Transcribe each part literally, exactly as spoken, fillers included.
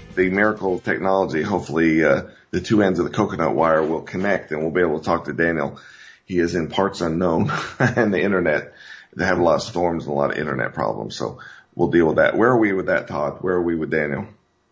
the miracle of technology, hopefully uh, the two ends of the coconut wire will connect and we'll be able to talk to Daniel. He is in parts unknown and the internet. They have a lot of storms and a lot of internet problems, so we'll deal with that. Where are we with that, Todd? Where are we with Daniel?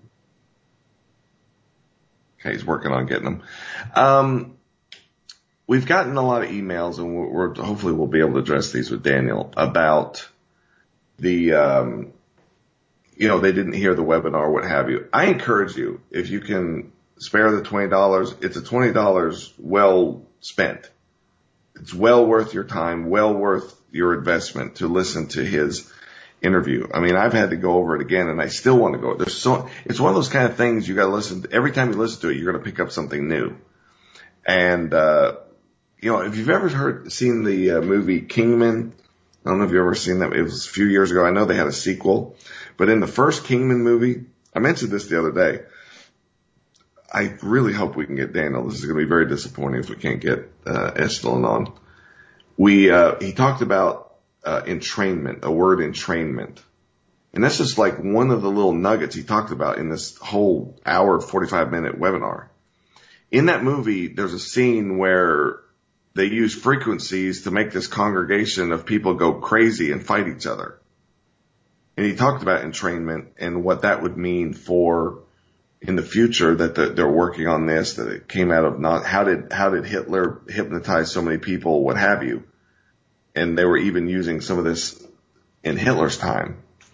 Okay, he's working on getting them. Um, we've gotten a lot of emails, and we're, we're hopefully we'll be able to address these with Daniel about the, um, you know, they didn't hear the webinar, what have you. I encourage you, if you can spare the twenty dollars, it's a twenty dollars well spent. It's well worth your time, well worth your investment to listen to his interview. I mean, I've had to go over it again, and I still want to go. There's so, it's one of those kind of things you got to listen to. Every time you listen to it, you're going to pick up something new. And, uh, you know, if you've ever heard, seen the uh, movie Kingman, I don't know if you've ever seen that. It was a few years ago. I know they had a sequel, but in the first Kingman movie, I mentioned this the other day. I really hope we can get Daniel. This is going to be very disappointing if we can't get, uh, Estlin on. We, uh, he talked about, Uh, entrainment, a word entrainment. And that's just like one of the little nuggets he talked about in this whole hour, forty-five minute webinar. In that movie, there's a scene where they use frequencies to make this congregation of people go crazy and fight each other. And he talked about entrainment and what that would mean for in the future, that the, they're working on this, that it came out of not, how did, how did Hitler hypnotize so many people, what have you. And they were even using some of this in Hitler's time.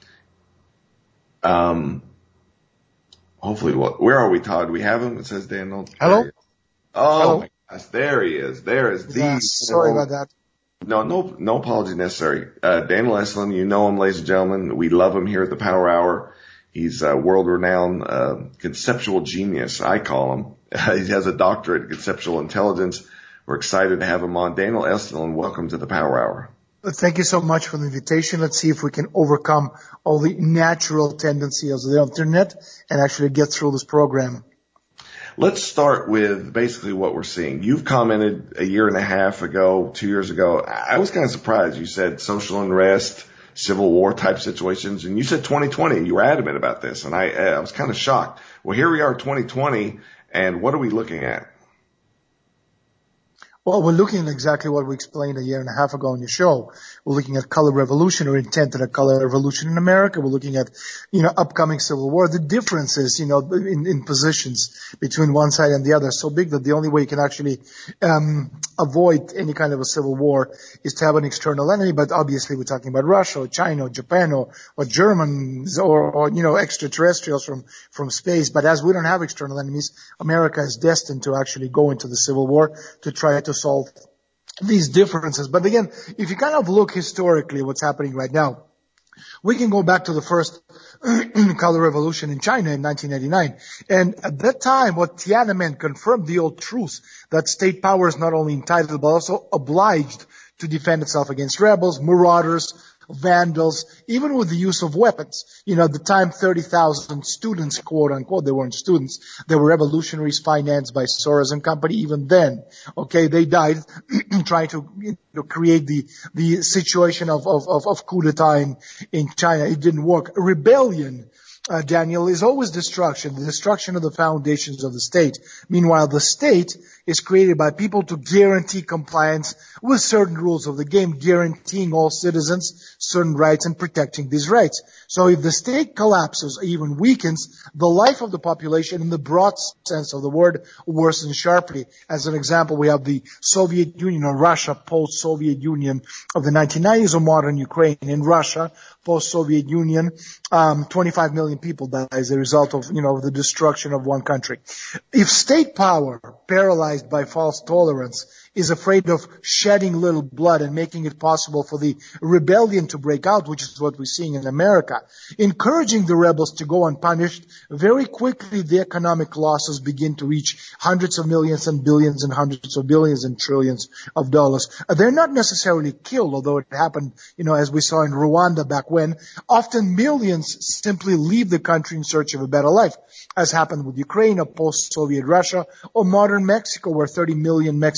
Um, hopefully, what, where are we, Todd? Do we have him? It says Daniel. Hello? Oh, Hello? my gosh. There he is. There is the. Yeah, sorry about that. No, no, no apology necessary. Uh, Daniel Estlin, you know him, ladies and gentlemen. We love him here at the Power Hour. He's a world-renowned uh, conceptual genius, I call him. He has a doctorate in conceptual intelligence. We're excited to have him on. Daniel Estlin, welcome to the Power Hour. Thank you so much for the invitation. Let's see if we can overcome all the natural tendencies of the internet and actually get through this program. Let's start with basically what we're seeing. You've commented a year and a half ago, two years ago. I was kind of surprised. You said social unrest, civil war type situations, and you said twenty twenty. You were adamant about this, and I, I was kind of shocked. Well, here we are, twenty twenty, and what are we looking at? Well, we're looking at exactly what we explained a year and a half ago on your show. We're looking at color revolution or intent of a color revolution in America. We're looking at, you know, upcoming civil war. The differences, you know, in, in positions between one side and the other are so big that the only way you can actually um avoid any kind of a civil war is to have an external enemy. But obviously we're talking about Russia or China or Japan or, or Germans or, or, you know, extraterrestrials from, from space. But as we don't have external enemies, America is destined to actually go into the civil war to try to solve these differences. But again, if you kind of look historically what's happening right now, we can go back to the first color revolution in China in nineteen eighty-nine. And at that time, what Tiananmen confirmed the old truth that state power is not only entitled but also obliged to defend itself against rebels, marauders, vandals, even with the use of weapons. You know, at the time, thirty thousand students, quote unquote, they weren't students. They were revolutionaries financed by Soros and company even then. Okay, they died trying to, you know, create the, the situation of, of, of, of coup d'etat in, in China. It didn't work. Rebellion, uh, Daniel, is always destruction, the destruction of the foundations of the state. Meanwhile, the state is created by people to guarantee compliance with certain rules of the game, guaranteeing all citizens certain rights and protecting these rights. So if the state collapses or even weakens, the life of the population in the broad sense of the word worsens sharply. As an example, we have the Soviet Union or Russia, post-Soviet Union of the nineteen nineties, or modern Ukraine. In Russia, post-Soviet Union, um, twenty-five million people die as a result of, you know, the destruction of one country. If state power, paralyzed by false tolerance, is afraid of shedding little blood and making it possible for the rebellion to break out, which is what we're seeing in America, encouraging the rebels to go unpunished, very quickly the economic losses begin to reach hundreds of millions and billions and hundreds of billions and trillions of dollars. They're not necessarily killed, although it happened, you know, as we saw in Rwanda back when. Often millions simply leave the country in search of a better life, as happened with Ukraine or post-Soviet Russia or modern Mexico, where thirty million Mexicans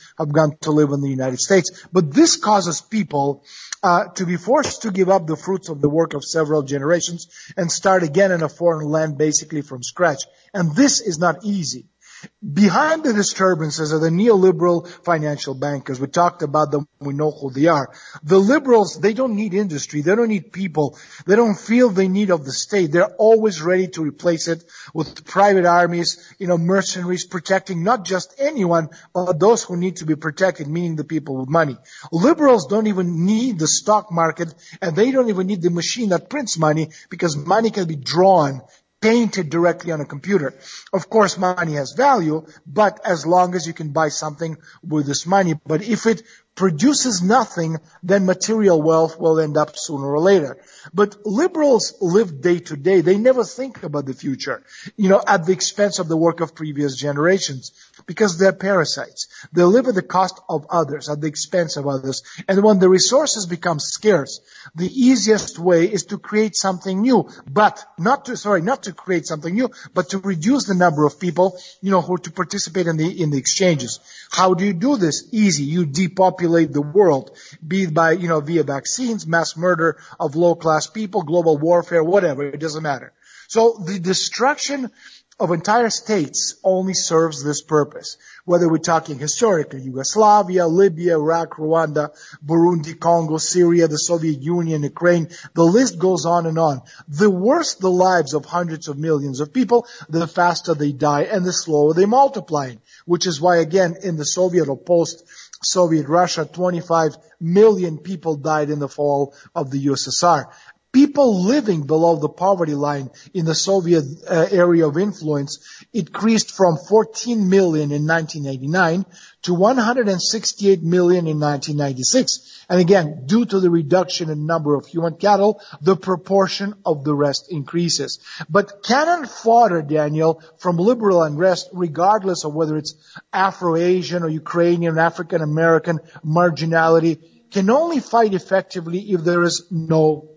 have gone to live in the United States. But this causes people uh, to be forced to give up the fruits of the work of several generations and start again in a foreign land basically from scratch. And this is not easy. Behind the disturbances are the neoliberal financial bankers. We talked about them. We know who they are. The liberals, they don't need industry. They don't need people. They don't feel the need of the state. They're always ready to replace it with private armies, you know, mercenaries protecting not just anyone, but those who need to be protected, meaning the people with money. Liberals don't even need the stock market, and they don't even need the machine that prints money, because money can be drawn, painted directly on a computer. Of course, money has value, but as long as you can buy something with this money. But if it produces nothing, then material wealth will end up sooner or later. But liberals live day to day. They never think about the future, you know, at the expense of the work of previous generations, because they're parasites. They live at the cost of others, at the expense of others. And when the resources become scarce, the easiest way is to create something new, but not to, sorry, not to create something new, but to reduce the number of people, you know, who are to participate in the, in the exchanges. How do you do this? Easy. You depopulate the world, be it by, you know, via vaccines, mass murder of low-class people, global warfare, whatever. It doesn't matter. So the destruction of entire states only serves this purpose. Whether we're talking historically, Yugoslavia, Libya, Iraq, Rwanda, Burundi, Congo, Syria, the Soviet Union, Ukraine, the list goes on and on. The worse the lives of hundreds of millions of people, the faster they die and the slower they multiply. Which is why, again, in the Soviet or post-Soviet Russia, twenty-five million people died in the fall of the U S S R. People living below the poverty line in the Soviet uh, area of influence increased from fourteen million in nineteen eighty-nine to one hundred sixty-eight million in nineteen ninety-six. And again, due to the reduction in number of human cattle, the proportion of the rest increases. But cannon fodder, Daniel, from liberal unrest, regardless of whether it's Afro-Asian or Ukrainian, African-American marginality, can only fight effectively if there is no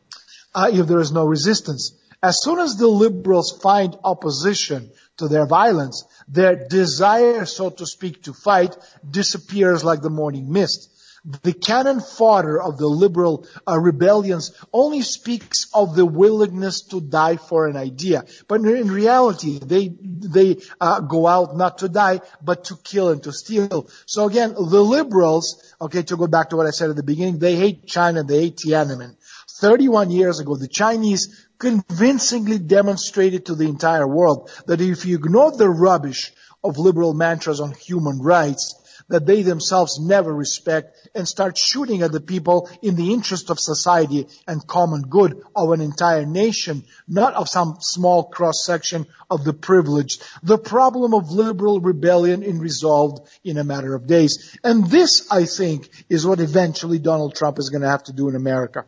Uh, if there is no resistance. As soon as the liberals find opposition to their violence, their desire, so to speak, to fight disappears like the morning mist. The cannon fodder of the liberal uh, rebellions only speaks of the willingness to die for an idea. But in reality, they they uh, go out not to die, but to kill and to steal. So again, the liberals, okay, to go back to what I said at the beginning, they hate China, they hate Tiananmen. thirty-one years ago, the Chinese convincingly demonstrated to the entire world that if you ignore the rubbish of liberal mantras on human rights that they themselves never respect and start shooting at the people in the interest of society and common good of an entire nation, not of some small cross-section of the privileged, the problem of liberal rebellion is resolved in a matter of days. And this, I think, is what eventually Donald Trump is going to have to do in America.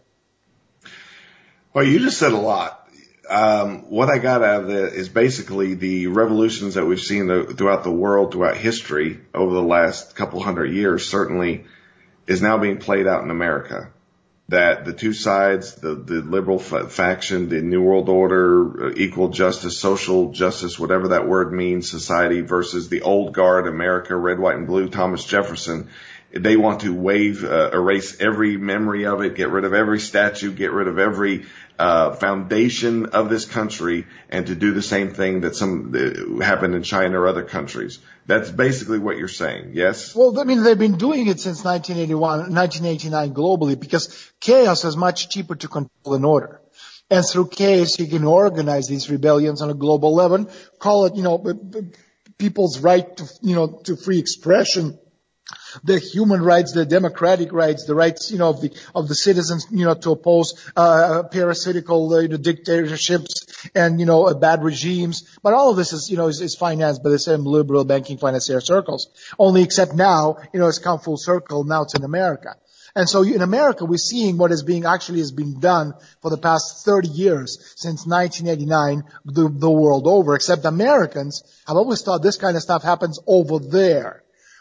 Well, you just said a lot. Um, what I got out of it is basically the revolutions that we've seen the, throughout the world, throughout history over the last couple hundred years, certainly is now being played out in America. That the two sides, the, the liberal f- faction, the New World Order, equal justice, social justice, whatever that word means, society versus the old guard, America, red, white, and blue, Thomas Jefferson. They want to waive, uh, erase every memory of it, get rid of every statue, get rid of every uh foundation of this country, and to do the same thing that some uh, happened in China or other countries. That's basically what you're saying, yes? Well, I mean, they've been doing it since nineteen eighty-one, nineteen eighty-nine globally, because chaos is much cheaper to control than order. And through chaos, you can organize these rebellions on a global level, call it, you know, people's right to, you know, to free expression, the human rights, the democratic rights, the rights, you know, of the, of the citizens, you know, to oppose, uh, parasitical, uh, you know, dictatorships and, you know, uh, bad regimes. But all of this is, you know, is, is financed by the same liberal banking financier circles. Only except now, you know, it's come full circle. Now it's in America. And so in America, we're seeing what is being, actually has been done for the past thirty years, since nineteen eighty-nine, the, the world over, except Americans have always thought this kind of stuff happens over there.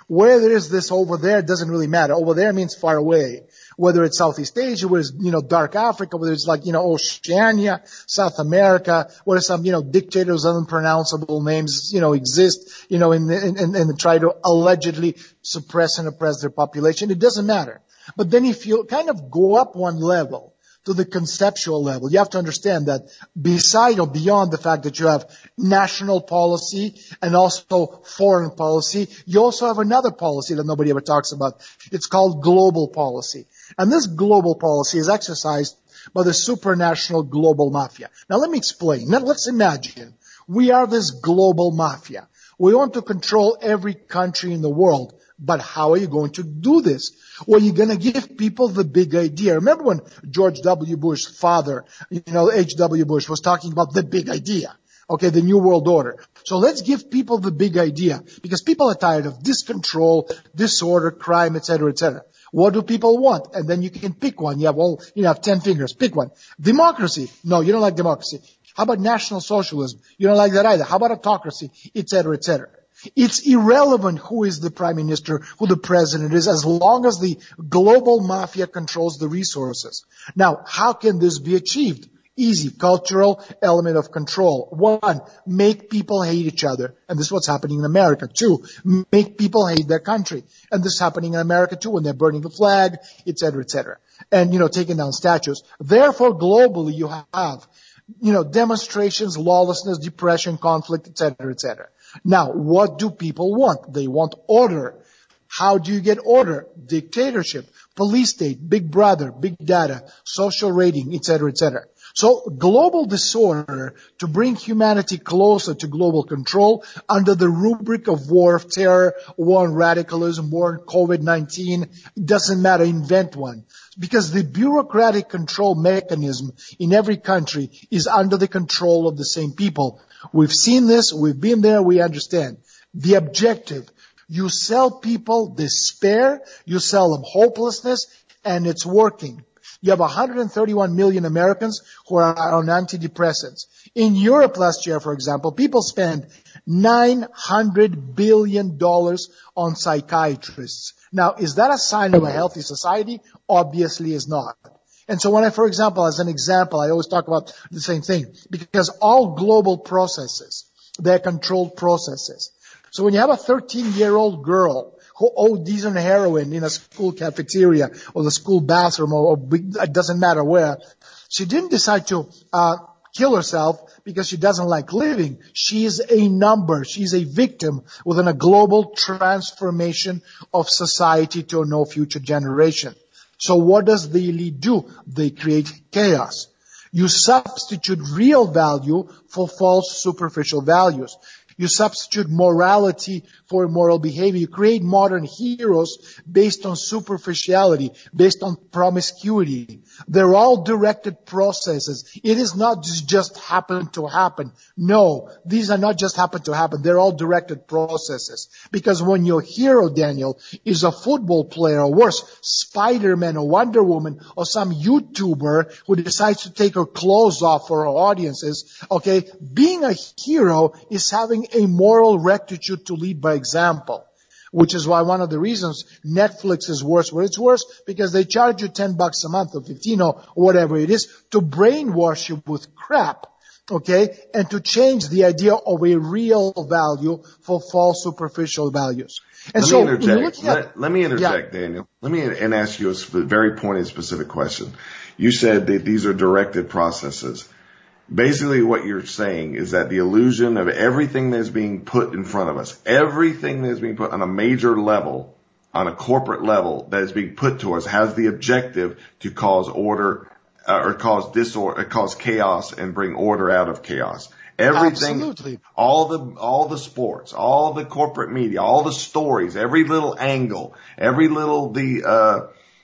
Where there is this over there doesn't really matter. Over there means far away. Whether it's Southeast Asia, whether it's, you know, dark Africa, whether it's like, you know, Oceania, South America, where some, you know, dictators, unpronounceable names, you know, exist, you know, and, and, and try to allegedly suppress and oppress their population. It doesn't matter. But then if you kind of go up one level, to the conceptual level, you have to understand that beside or beyond the fact that you have national policy and also foreign policy, you also have another policy that nobody ever talks about. It's called global policy. And this global policy is exercised by the supranational global mafia. Now let me explain. Now let's imagine we are this global mafia. We want to control every country in the world. But how are you going to do this? Well, you're going to give people the big idea. Remember when George W. Bush's father, you know, H W. Bush, was talking about the big idea, okay, the New World Order. So let's give people the big idea, because people are tired of discontrol, disorder, crime, et cetera, et cetera. What do people want? And then you can pick one. You have all, you have ten fingers. Pick one. Democracy. No, you don't like democracy. How about National Socialism? You don't like that either. How about autocracy, et cetera, et cetera. It's irrelevant who is the prime minister, who the president is, as long as the global mafia controls the resources. Now, how can this be achieved? Easy. Cultural element of control. One, make people hate each other. And this is what's happening in America. Two, make people hate their country. And this is happening in America too, when they're burning the flag, et cetera, et cetera. And, you know, taking down statues. Therefore, globally, you have, you know, demonstrations, lawlessness, depression, conflict, et cetera, et cetera. Now, what do people want? They want order. How do you get order? Dictatorship, police state, big brother, big data, social rating, et cetera, et cetera. So global disorder to bring humanity closer to global control under the rubric of war of terror, war on radicalism, war on COVID nineteen, doesn't matter, invent one. Because the bureaucratic control mechanism in every country is under the control of the same people. We've seen this, we've been there, we understand. The objective, you sell people despair, you sell them hopelessness, and it's working. You have one hundred thirty-one million Americans who are on antidepressants. In Europe last year, for example, people spent nine hundred billion dollars on psychiatrists. Now, is that a sign of a healthy society? Obviously is not. And so when I, for example, as an example, I always talk about the same thing, because all global processes, they're controlled processes. So when you have a thirteen-year-old girl who O Ds on heroin in a school cafeteria or the school bathroom or, or it doesn't matter where, she didn't decide to uh kill herself because she doesn't like living. She is a number. She's a victim within a global transformation of society to a no future generation. So what does the elite do? They create chaos. You substitute real value for false superficial values. You substitute morality for immoral behavior. You create modern heroes based on superficiality, based on promiscuity. They're all directed processes. It is not just, just happen to happen. No, these are not just happen to happen. They're all directed processes. Because when your hero, Daniel, is a football player or worse, Spider-Man or Wonder Woman or some YouTuber who decides to take her clothes off for her audiences, okay, being a hero is having a moral rectitude to lead by example, which is why one of the reasons Netflix is worse where it's worse, because they charge you ten bucks a month or fifteen or whatever it is to brainwash you with crap, okay, and to change the idea of a real value for false superficial values. And let so, me interject. At, let, let me interject, yeah. Daniel. Let me and ask you a sp- very pointed, specific question. You said that these are directed processes. Basically what you're saying is that the illusion of everything that's being put in front of us, everything that's being put on a major level, on a corporate level that is being put to us has the objective to cause order uh, or cause disorder, cause chaos and bring order out of chaos. Everything, Absolutely. all the, all the sports, all the corporate media, all the stories, every little angle, every little, the, uh,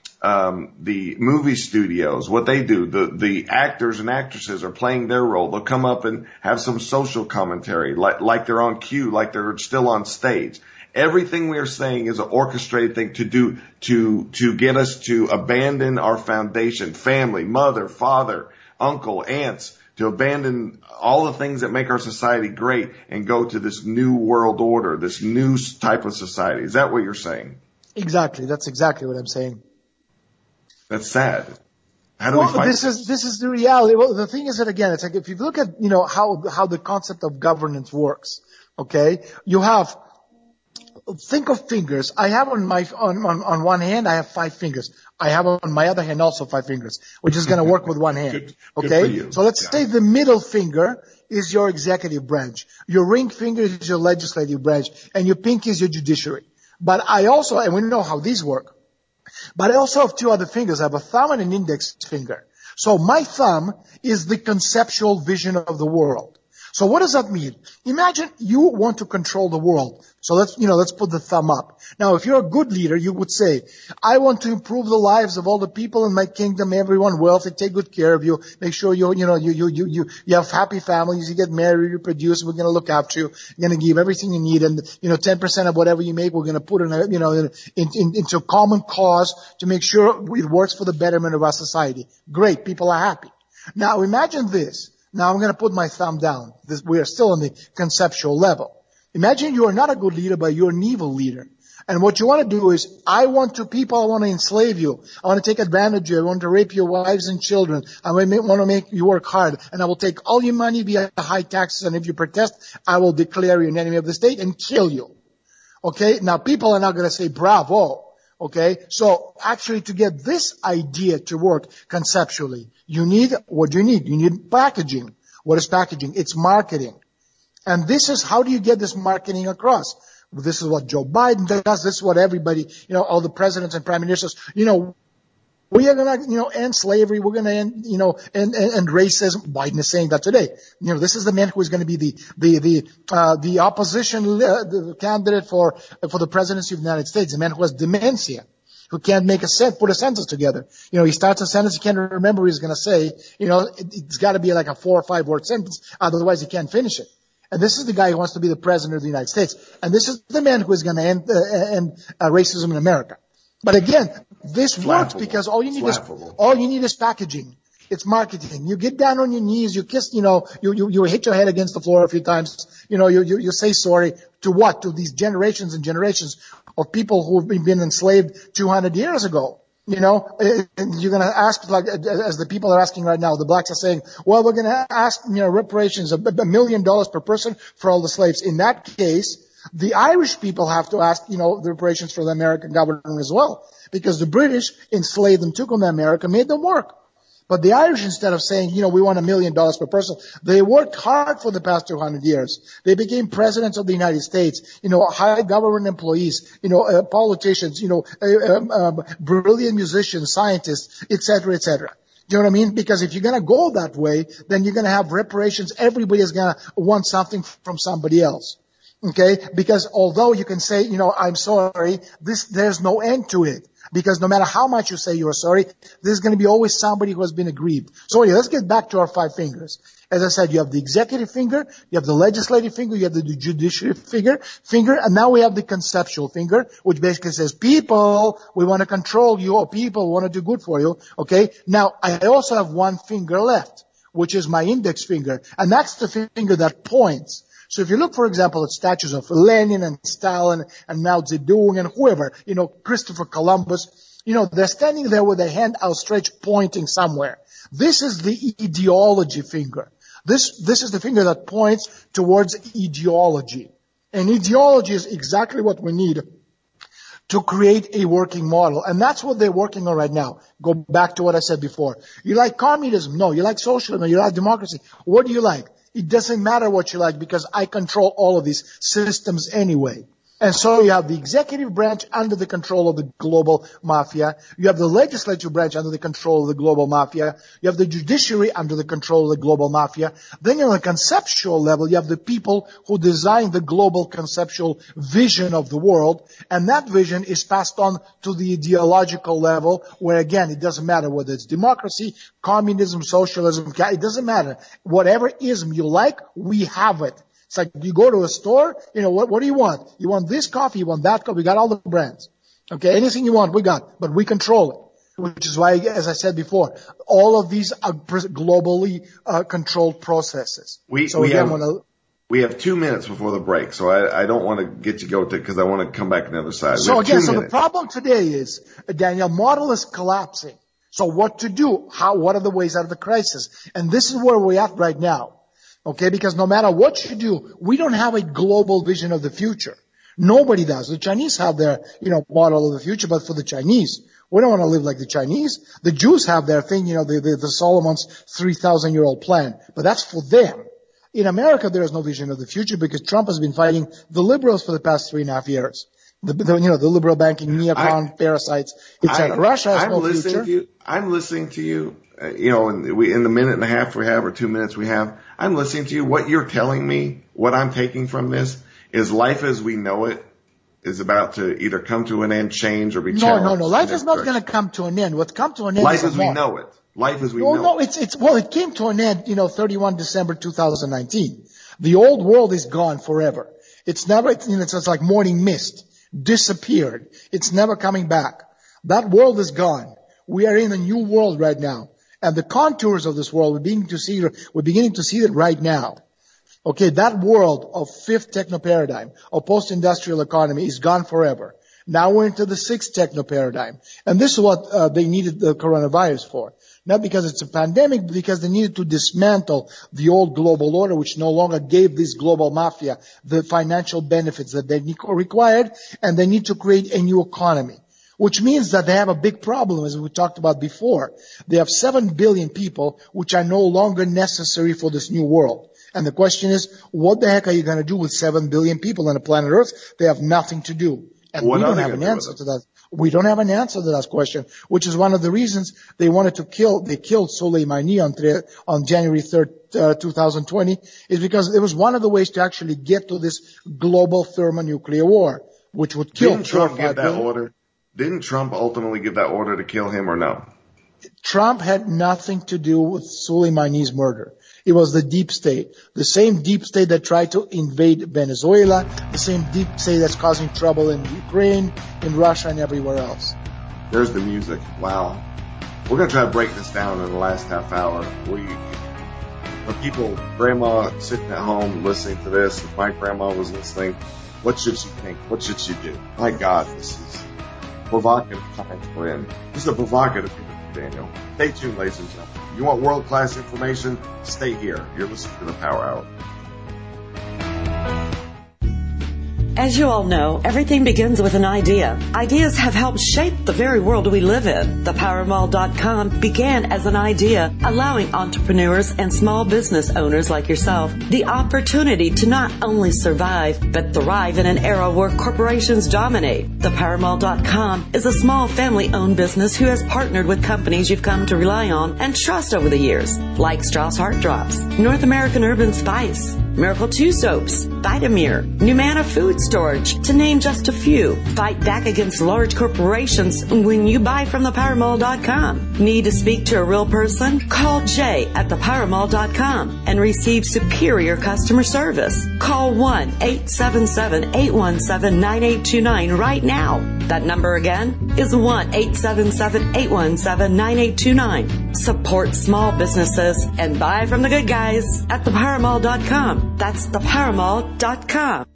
Um, the movie studios, what they do, the, the actors and actresses are playing their role. They'll come up and have some social commentary, like, like they're on cue, like they're still on stage. Everything we are saying is an orchestrated thing to do, to, to get us to abandon our foundation, family, mother, father, uncle, aunts, to abandon all the things that make our society great and go to this new world order, this new type of society. Is that what you're saying? Exactly. That's exactly what I'm saying. That's sad. How do well, we fight this? This is, this is the reality. Well, the thing is that again, it's like if you look at, you know, how, how the concept of governance works, okay, you have, think of fingers. I have on my, on, on, on one hand, I have five fingers. I have on my other hand also five fingers, which is going to work with one hand. Good, okay? good so let's yeah. say the middle finger is your executive branch. Your ring finger is your legislative branch and your pinky is your judiciary. But I also, and we know how these work, but I also have two other fingers. I have a thumb and an index finger. So my thumb is the conceptual vision of the world. So what does that mean? Imagine you want to control the world. So let's, you know, let's put the thumb up. Now, if you're a good leader, you would say, I want to improve the lives of all the people in my kingdom, everyone wealthy, take good care of you, make sure you, you know, you, you, you, you, you have happy families, you get married, you produce, we're going to look after you, we're going to give everything you need, and, you know, ten percent of whatever you make, we're going to put in a, you know, in, in, into a common cause to make sure it works for the betterment of our society. Great, people are happy. Now, imagine this. Now I'm going to put my thumb down. This, we are still on the conceptual level. Imagine you are not a good leader, but you're an evil leader. And what you want to do is, I want to people, I want to enslave you. I want to take advantage of you. I want to rape your wives and children. I want to make you work hard. And I will take all your money via high taxes. And if you protest, I will declare you an enemy of the state and kill you. Okay? Now people are not going to say bravo. Okay? So actually to get this idea to work conceptually, you need, what do you need? You need packaging. What is packaging? It's marketing. And this is, how do you get this marketing across? This is what Joe Biden does. This is what everybody, you know, all the presidents and prime ministers, you know, we are going to, you know, end slavery. We're going to end, you know, end, end, end racism. Biden is saying that today. You know, this is the man who is going to be the, the, the, uh, the opposition uh, the candidate for, for the presidency of the United States, the man who has dementia, who can't make a set, put a sentence together. You know, he starts a sentence, he can't remember what he's going to say. You know, it, it's got to be like a four or five word sentence. Otherwise he can't finish it. And this is the guy who wants to be the president of the United States. And this is the man who is going to end, uh, end uh, racism in America. But again, this works because all you need is, all you need is packaging. It's marketing. You get down on your knees, you kiss, you know, you, you, you hit your head against the floor a few times, you know, you, you, you say sorry to what? To these generations and generations of people who have been enslaved two hundred years ago. You know, and you're going to ask, like, as the people are asking right now, the blacks are saying, well, we're going to ask, you know, reparations of a million dollars per person for all the slaves. In that case, the Irish people have to ask, you know, the reparations for the American government as well. Because the British enslaved them, took them to America, made them work. But the Irish, instead of saying, you know, we want a million dollars per person, they worked hard for the past two hundred years. They became presidents of the United States, you know, high government employees, you know, uh, politicians, you know, uh, um, uh, brilliant musicians, scientists, et cetera, et cetera. Do you know what I mean? Because if you're going to go that way, then you're going to have reparations. Everybody is going to want something from somebody else. Okay? Because although you can say, you know, I'm sorry, this, there's no end to it. Because no matter how much you say you're sorry, there's going to be always somebody who has been aggrieved. So anyway, let's get back to our five fingers. As I said, you have the executive finger, you have the legislative finger, you have the judiciary finger, finger, and now we have the conceptual finger, which basically says, people, we want to control you, or people want to do good for you. Okay? Now, I also have one finger left, which is my index finger, and that's the finger that points. So if you look, for example, at statues of Lenin and Stalin and Mao Zedong and whoever, you know, Christopher Columbus, you know, they're standing there with their hand outstretched pointing somewhere. This is the ideology finger. This, this is the finger that points towards ideology. And ideology is exactly what we need to create a working model. And that's what they're working on right now. Go back to what I said before. You like communism? No. You like socialism? You like democracy? What do you like? It doesn't matter what you like because I control all of these systems anyway. And so you have the executive branch under the control of the global mafia. You have the legislative branch under the control of the global mafia. You have the judiciary under the control of the global mafia. Then on a conceptual level, you have the people who design the global conceptual vision of the world. And that vision is passed on to the ideological level where, again, it doesn't matter whether it's democracy, communism, socialism, it doesn't matter. Whatever ism you like, we have it. It's like you go to a store, you know, what, what do you want? You want this coffee, you want that coffee, we got all the brands. Okay, anything you want, we got, but we control it. which is why, as I said before, all of these are globally uh, controlled processes. We, so we again, have, wanna, we have two minutes before the break, so I, I don't want to get you go to because I want to come back on the other side. So again, so the problem today is, Daniel, model is collapsing. So what to do? How, what are the ways out of the crisis? And this is where we're at right now. Okay, because no matter what you do, we don't have a global vision of the future. Nobody does. The Chinese have their, you know, model of the future, but for the Chinese, we don't want to live like the Chinese. The Jews have their thing, you know, the, the, the Solomon's three thousand year old plan, but that's for them. In America, there is no vision of the future because Trump has been fighting the liberals for the past three and a half years. The, the you know, the liberal banking, neocon, I, parasites, et cetera. Russia has I'm no listening future. To you, I'm listening to you, uh, you know, in, we, in the minute and a half we have or two minutes we have, I'm listening to you. What you're telling me, what I'm taking from this is life as we know it is about to either come to an end, change, or be challenged. No, no, no. Life is not going to come to an end. What's come to an end life is as we know it. Life as we no, know no, it. it's, it's, well, it came to an end, you know, thirty-first of December two thousand nineteen. The old world is gone forever. It's never, it's, you know, it's, it's like morning mist. Disappeared. It's never coming back. That world is gone. We are in a new world right now. And the contours of this world, we're beginning to see, we're beginning to see it right now. Okay, that world of fifth techno paradigm, of post-industrial economy is gone forever. Now we're into the sixth techno paradigm. And this is what uh, they needed the coronavirus for. Not because it's a pandemic, but because they needed to dismantle the old global order, which no longer gave this global mafia the financial benefits that they required, and they need to create a new economy. Which means that they have a big problem, as we talked about before. They have seven billion people, which are no longer necessary for this new world. And the question is, what the heck are you going to do with seven billion people on the planet Earth? They have nothing to do. And what we don't have an answer to that. We don't have an answer to that question, which is one of the reasons they wanted to kill, they killed Soleimani on, on January third, uh, two thousand twenty, is because it was one of the ways to actually get to this global thermonuclear war, which would kill Didn't Trump give that order? Didn't Trump ultimately give that order to kill him or no? Trump had nothing to do with Soleimani's murder. It was the deep state. The same deep state that tried to invade Venezuela, the same deep state that's causing trouble in Ukraine, in Russia, and everywhere else. There's the music. Wow. We're going to try to break this down in the last half hour. We, for people, grandma sitting at home listening to this, if my grandma was listening, what should she think? What should she do? My God, this is provocative time we're in. This is a provocative Daniel. Stay tuned, ladies and gentlemen. You want world-class information? Stay here. You're listening to the Power Hour. As you all know, everything begins with an idea. Ideas have helped shape the very world we live in. The power mall dot com began as an idea, allowing entrepreneurs and small business owners like yourself the opportunity to not only survive, but thrive in an era where corporations dominate. The power mall dot com is a small family-owned business who has partnered with companies you've come to rely on and trust over the years, like Strauss Heart Drops, North American Urban Spice, Miracle two Soaps, Vitamir, Numana Food Storage, to name just a few. Fight back against large corporations when you buy from the power mall dot com. Need to speak to a real person? Call Jay at the power mall dot com and receive superior customer service. Call one eight seven seven, eight one seven, nine eight two nine right now. That number again is one eight seven seven, eight one seven, nine eight two nine. Support small businesses and buy from the good guys at the power mall dot com. That's the power mall dot com.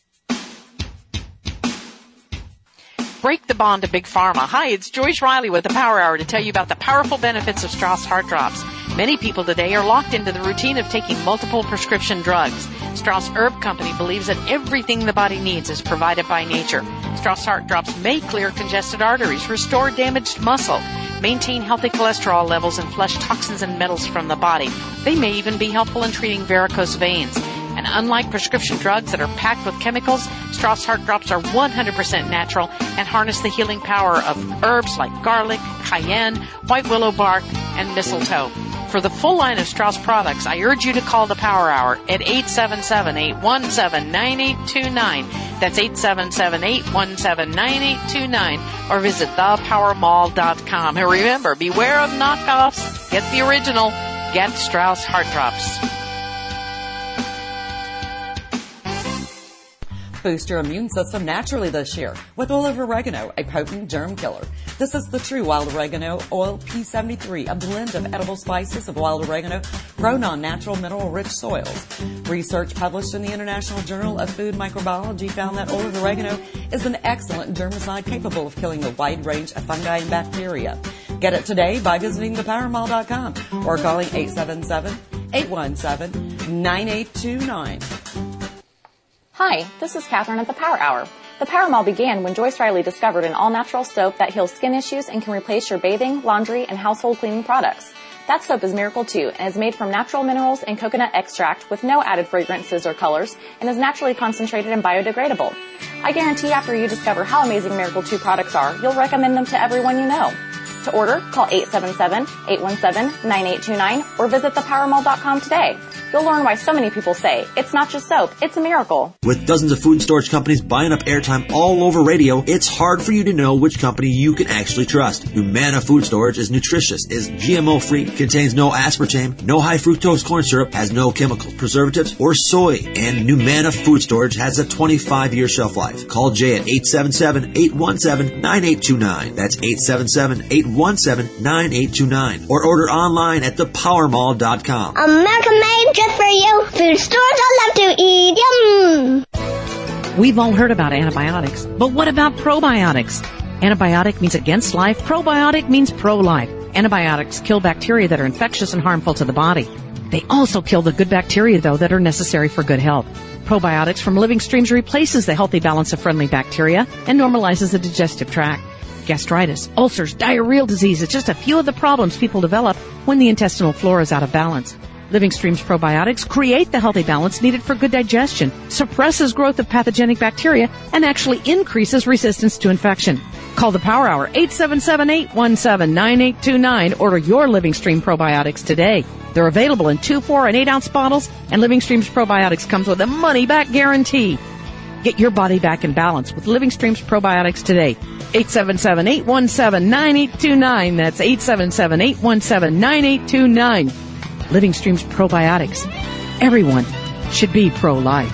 Break the bond to Big Pharma. Hi, it's Joyce Riley with the Power Hour to tell you about the powerful benefits of Strauss Heart Drops. Many people today are locked into the routine of taking multiple prescription drugs. Strauss Herb Company believes that everything the body needs is provided by nature. Strauss Heart Drops may clear congested arteries, restore damaged muscle, maintain healthy cholesterol levels, and flush toxins and metals from the body. They may even be helpful in treating varicose veins. And unlike prescription drugs that are packed with chemicals, Strauss Heart Drops are one hundred percent natural and harness the healing power of herbs like garlic, cayenne, white willow bark, and mistletoe. For the full line of Strauss products, I urge you to call the Power Hour at eight seven seven, eight one seven, nine eight two nine. That's eight seven seven, eight one seven, nine eight two nine. Or visit the power mall dot com. And remember, beware of knockoffs. Get the original. Get Strauss Heart Drops. Boost your immune system naturally this year with oil of oregano, a potent germ killer. This is the true wild oregano oil P seventy-three, a blend of edible spices of wild oregano grown on natural mineral-rich soils. Research published in the International Journal of Food Microbiology found that oil of oregano is an excellent germicide capable of killing a wide range of fungi and bacteria. Get it today by visiting the power mall dot com or calling eight seven seven, eight one seven, nine eight two nine. Hi, this is Catherine at the Power Hour. The Power Mall began when Joyce Riley discovered an all-natural soap that heals skin issues and can replace your bathing, laundry, and household cleaning products. That soap is Miracle two and is made from natural minerals and coconut extract with no added fragrances or colors and is naturally concentrated and biodegradable. I guarantee after you discover how amazing Miracle two products are, you'll recommend them to everyone you know. To order, call eight seven seven, eight one seven, nine eight two nine or visit the power mall dot com today. You'll learn why so many people say, it's not just soap, it's a miracle. With dozens of food and storage companies buying up airtime all over radio, it's hard for you to know which company you can actually trust. Humana Food Storage is nutritious, is G M O-free, contains no aspartame, no high fructose corn syrup, has no chemicals, preservatives, or soy. And Humana Food Storage has a twenty-five year shelf life. Call Jay at eight seven seven, eight one seven, nine eight two nine. That's eight seven seven, eight one seven, nine eight two nine. Or order online at the power mall dot com. American made just for you. Food stores I love to eat. Yum. We've all heard about antibiotics, but what about probiotics? Antibiotic means against life. Probiotic means pro-life. Antibiotics kill bacteria that are infectious and harmful to the body. They also kill the good bacteria, though, that are necessary for good health. Probiotics from Living Streams replaces the healthy balance of friendly bacteria and normalizes the digestive tract. Gastritis, ulcers, diarrheal disease is just a few of the problems people develop when the intestinal flora is out of balance. Living Streams probiotics create the healthy balance needed for good digestion, suppresses growth of pathogenic bacteria, and actually increases resistance to infection. Call the Power Hour, eight seven seven, eight one seven, nine eight two nine. Order your Living Stream probiotics today. They're available in two, four, and eight ounce bottles, and Living Streams probiotics comes with a money-back guarantee. Get your body back in balance with Living Streams probiotics today. eight seven seven, eight one seven, nine eight two nine. That's eight seven seven, eight one seven, nine eight two nine. Living Streams probiotics. Everyone should be pro-life.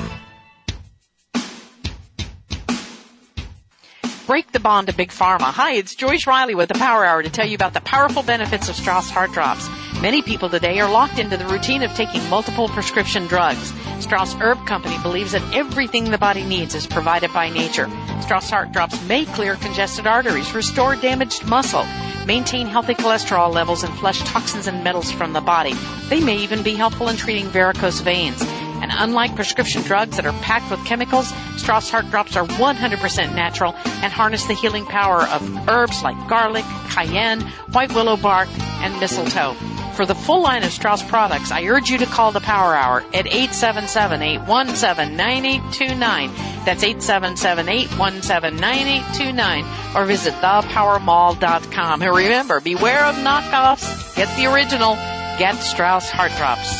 Break the bond to Big Pharma. Hi, it's Joyce Riley with the Power Hour to tell you about the powerful benefits of Strauss Heart Drops. Many people today are locked into the routine of taking multiple prescription drugs. Strauss Herb Company believes that everything the body needs is provided by nature. Strauss Heart Drops may clear congested arteries, restore damaged muscle, maintain healthy cholesterol levels, and flush toxins and metals from the body. They may even be helpful in treating varicose veins. And unlike prescription drugs that are packed with chemicals, Strauss Heart Drops are one hundred percent natural and harness the healing power of herbs like garlic, cayenne, white willow bark, and mistletoe. For the full line of Strauss products, I urge you to call the Power Hour at eight seven seven, eight one seven, nine eight two nine. That's eight seven seven, eight one seven, nine eight two nine. Or visit the power mall dot com. And remember, beware of knockoffs. Get the original. Get Strauss Heart Drops.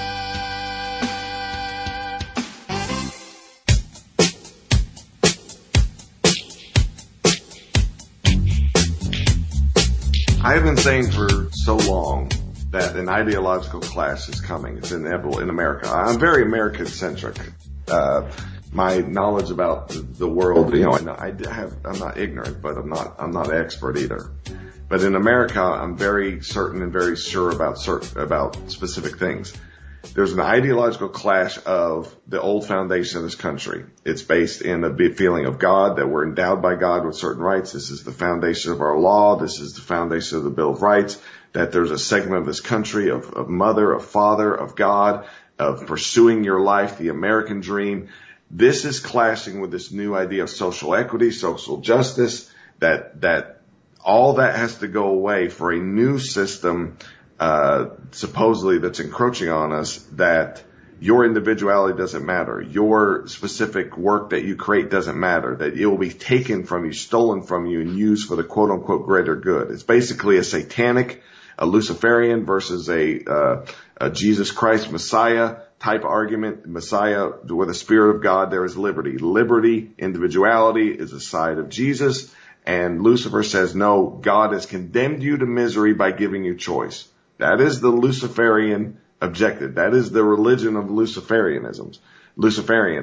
I have been saying for so long that an ideological clash is coming. It's inevitable in America. I'm very American-centric. Uh, my knowledge about the world, you know, I have, I'm not ignorant, but I'm not, I'm not expert either. But in America, I'm very certain and very sure about certain, about specific things. There's an ideological clash of the old foundation of this country. It's based in a feeling of God, that we're endowed by God with certain rights. This is the foundation of our law. This is the foundation of the Bill of Rights, that there's a segment of this country of, of mother, of father, of God, of pursuing your life, the American dream. This is clashing with this new idea of social equity, social justice, that, that all that has to go away for a new system Uh, supposedly that's encroaching on us, that your individuality doesn't matter. Your specific work that you create doesn't matter, that it will be taken from you, stolen from you, and used for the quote unquote greater good. It's basically a satanic, a Luciferian versus a, uh, a Jesus Christ Messiah type argument. Messiah, with the Spirit of God, there is liberty. Liberty, individuality is a side of Jesus. And Lucifer says, no, God has condemned you to misery by giving you choice. That is the Luciferian objective. That is the religion of Luciferianisms, Luciferians.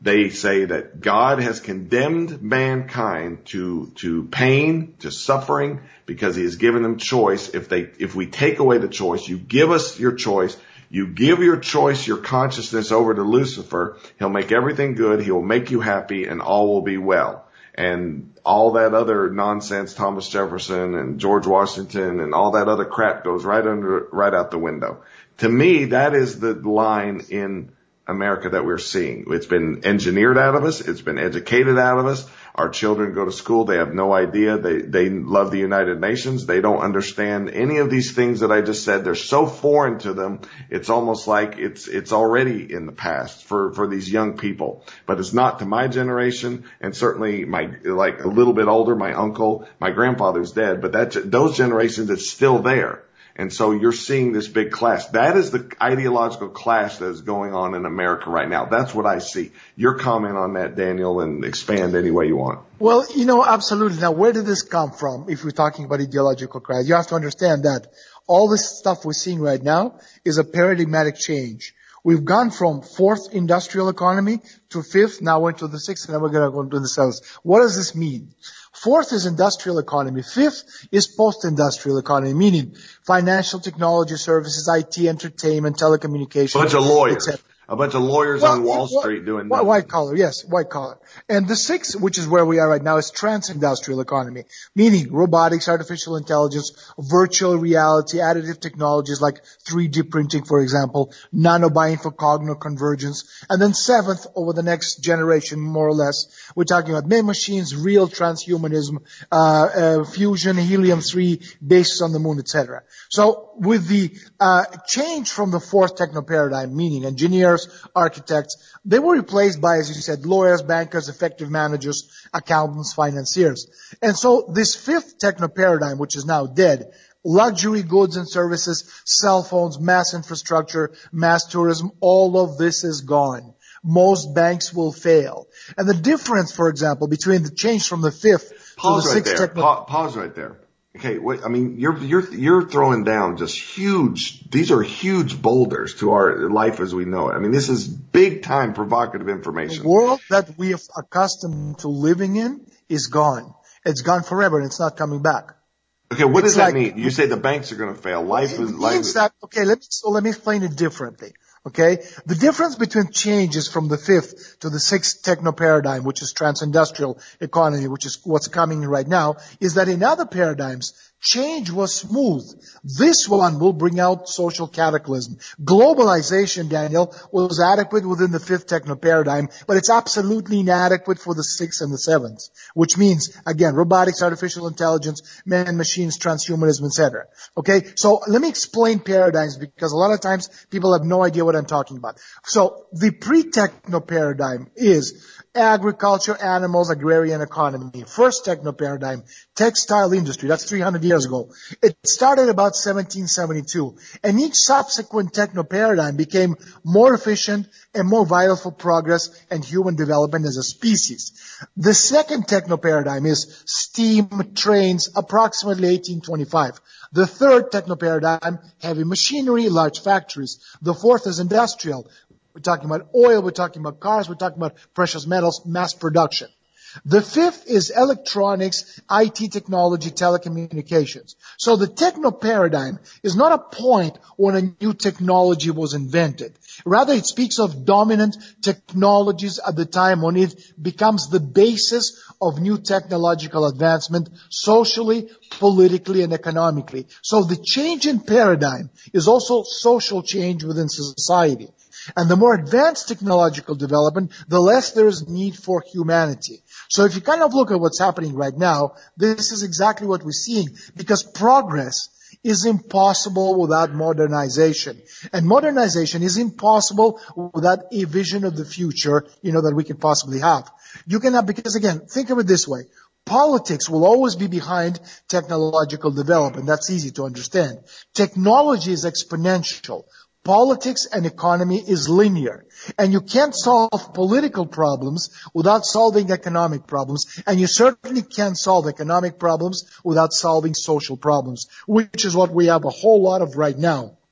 They say that God has condemned mankind to, to pain, to suffering, because he has given them choice. If they, if we take away the choice, you give us your choice, you give your choice, your consciousness over to Lucifer, he'll make everything good, he will make you happy, and all will be well. And all that other nonsense, Thomas Jefferson and George Washington and all that other crap goes right under, right out the window. To me, that is the line in America that we're seeing. It's been engineered out of us. It's been educated out of us. Our children go to school. They have no idea. They, they love the United Nations. They don't understand any of these things that I just said. They're so foreign to them. It's almost like it's, it's already in the past for, for these young people. But it's not to my generation, and certainly my, like a little bit older, my uncle, my grandfather's dead, but that, those generations, it's still there. And so you're seeing this big clash. That is the ideological clash that is going on in America right now. That's what I see. Your comment on that, Daniel, and expand any way you want. Well, you know, absolutely. Now, where did this come from if we're talking about ideological clash? You have to understand that all this stuff we're seeing right now is a paradigmatic change. We've gone from fourth industrial economy to fifth, now into the sixth, and then we're going to go into the seventh. What does this mean? Fourth is industrial economy. Fifth is post-industrial economy, meaning financial technology services, I T, entertainment, telecommunications. A bunch of lawyers. A bunch of lawyers well, on Wall Street doing nothing. White collar, yes, white collar. And the sixth, which is where we are right now, is trans-industrial economy, meaning robotics, artificial intelligence, virtual reality, additive technologies like three D printing, for example, nano-bioinfocognitive convergence. And then seventh, over the next generation, more or less, we're talking about machines, real transhumanism, uh, uh fusion, helium three, bases on the moon, et cetera. So with the uh change from the fourth techno paradigm, meaning engineers, architects, they were replaced by, as you said, lawyers, bankers, effective managers, accountants, financiers. And so this fifth techno paradigm, which is now dead, luxury goods and services, cell phones, mass infrastructure, mass tourism, all of this is gone. Most banks will fail. And the difference, for example, between the change from the fifth pause to the right sixth there. techno... Pa- pause right there. Okay, wait, I mean, you're, you're, you're throwing down just huge, these are huge boulders to our life as we know it. I mean, this is big time provocative information. The world that we have accustomed to living in is gone. It's gone forever and it's not coming back. Okay, what it's does that like, mean? You say the banks are going to fail. Life it is, means life is, that, okay, let me, so let me explain it differently. Okay? The difference between changes from the fifth to the sixth techno paradigm, which is trans-industrial economy, which is what's coming right now, is that in other paradigms, change was smooth. This one will bring out social cataclysm. Globalization, Daniel, was adequate within the fifth techno paradigm, but it's absolutely inadequate for the sixth and the seventh, which means, again, robotics, artificial intelligence, man, machines, transhumanism, et cetera. Okay? So let me explain paradigms because a lot of times people have no idea what I'm talking about. So the pre-techno paradigm is agriculture, animals, agrarian economy. First techno paradigm, textile industry. That's three hundred years ago. It started about seventeen seventy-two. And each subsequent techno paradigm became more efficient and more vital for progress and human development as a species. The second techno paradigm is steam, trains, approximately eighteen twenty-five. The third techno paradigm, heavy machinery, large factories. The fourth is industrial. We're talking about oil, we're talking about cars, we're talking about precious metals, mass production. The fifth is electronics, I T technology, telecommunications. So the techno paradigm is not a point when a new technology was invented. Rather, it speaks of dominant technologies at the time when it becomes the basis of new technological advancement socially, politically, and economically. So the change in paradigm is also social change within society. And the more advanced technological development, the less there is need for humanity. So if you kind of look at what's happening right now, this is exactly what we're seeing, because progress is impossible without modernization. And modernization is impossible without a vision of the future, you know, that we can possibly have. You cannot, because again, think of it this way. Politics will always be behind technological development. That's easy to understand. Technology is exponential. Politics and economy is linear. And you can't solve political problems without solving economic problems. And you certainly can't solve economic problems without solving social problems, which is what we have a whole lot of right now.